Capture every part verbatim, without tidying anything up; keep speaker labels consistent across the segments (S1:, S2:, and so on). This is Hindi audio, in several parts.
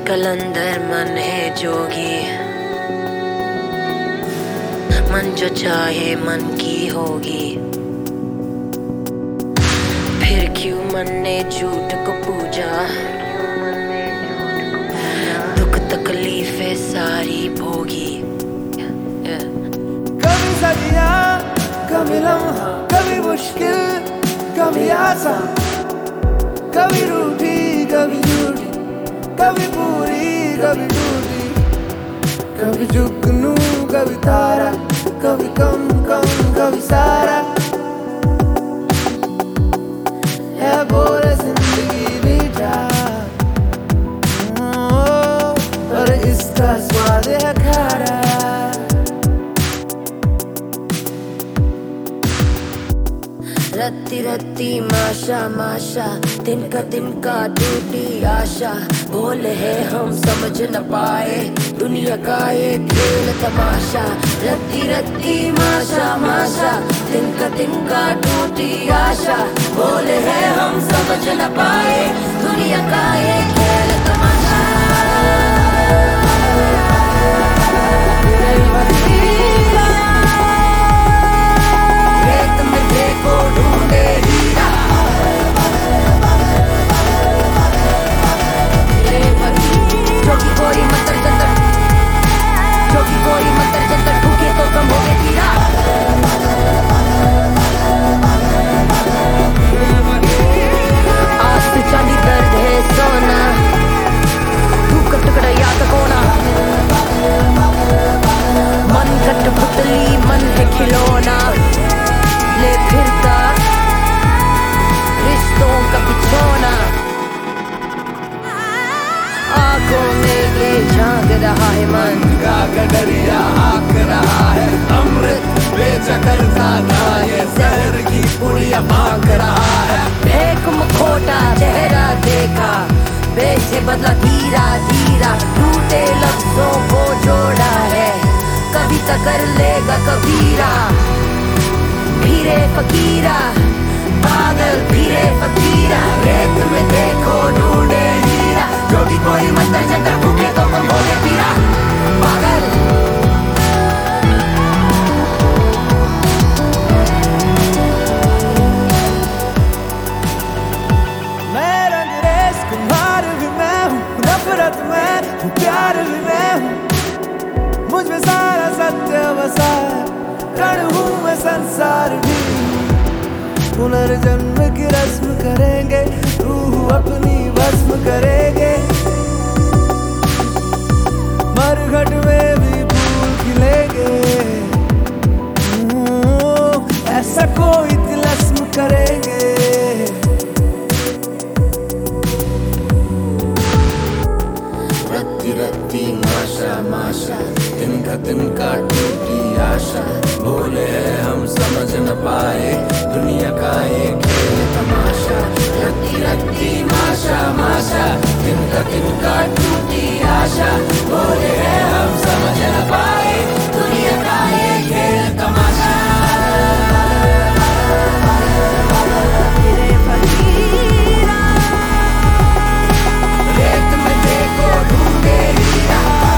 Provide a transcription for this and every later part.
S1: कलंदर मन है जोगी, मन जो चाहे मन की होगी। फिर क्यों मन ने झूठ को पूजा, दुख तकलीफें सारी भोगी।
S2: कभी सदियां, कभी लम्हा, कभी मुश्किल, कभी आसान, कभी रूठी, कभी झूठी, कभी पूरी, कभी टूटी, कभी जुगनू, कभी तारा, कभी कम कम, कभी सारा। है बोल जिंदगी मीठा, और इसका स्वाद है खारा।
S1: रत्ती रत्ती माशा माशा, तिनका तिनका टूटी आशा। बोले है हम समझ न पाए, दुनिया का ये खेल तमाशा। रत्ती रत्ती माशा माशा, तिनका तिनका टूटी आशा। बोले है हम समझ न पाए, दुनिया का ये खेल तमाशा। पुतली मन है खिलौना, ले फिरता रिश्तों का बिछोना। आंखों में ये झांक रहा है मन,
S2: का दरिया आक रहा है। अमृत बेचा करता था, ये जहर की पुड़िया मांग रहा है।
S1: फेंक मुखोटा चेहरा देखा, बेचे बदला धीरा धीरा। टूटे लफ्जों को जोड़ा है, कविता कर लेगा कबीरा। फिरे फकीरा, पागल फिरे फकीरा। रेत में देखो ढूंढे हीरा, जो भी कोई मंदिर जंतर भूखे तो कम होगे पीरा। पागल
S2: मैं रंगरेज कुम्हार भी मैं हूँ, नफरत मैं हूँ, प्यार भी मैं हूँ। मुझ में सारा सत्य बसा है, कण हूँ मैं संसार भी। पुनर्जन्म की रस्म करेंगे, रूह अपनी भस्म करेंगे। मरघट में भी फूल खिलेंगे, ऐसा कोई तिलस्म करेंगे। रत्ती रत्ती माशा माशा, तिनका तिनका टूटी आशा। बोले हम समझ न पाए, दुनिया का ये खेल तमाशा। रत्ती रत्ती माशा माशा, तिनका तिनका टूटी आशा। बोले हम समझ न पाए, दुनिया का ये खेल तमाशा। रेत में देखो ढूंढे हीरा,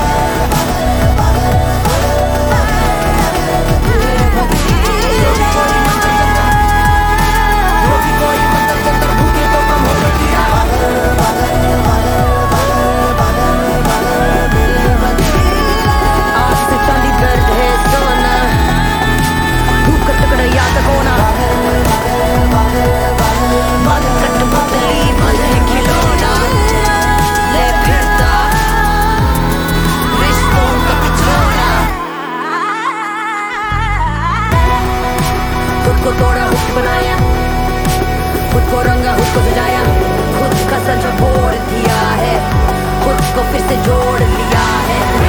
S2: को तोड़ा हुक बनाया, खुद को रंगा खुद को सजाया। खुद का संजोड़ दिया है, खुद को फिर से जोड़ लिया है।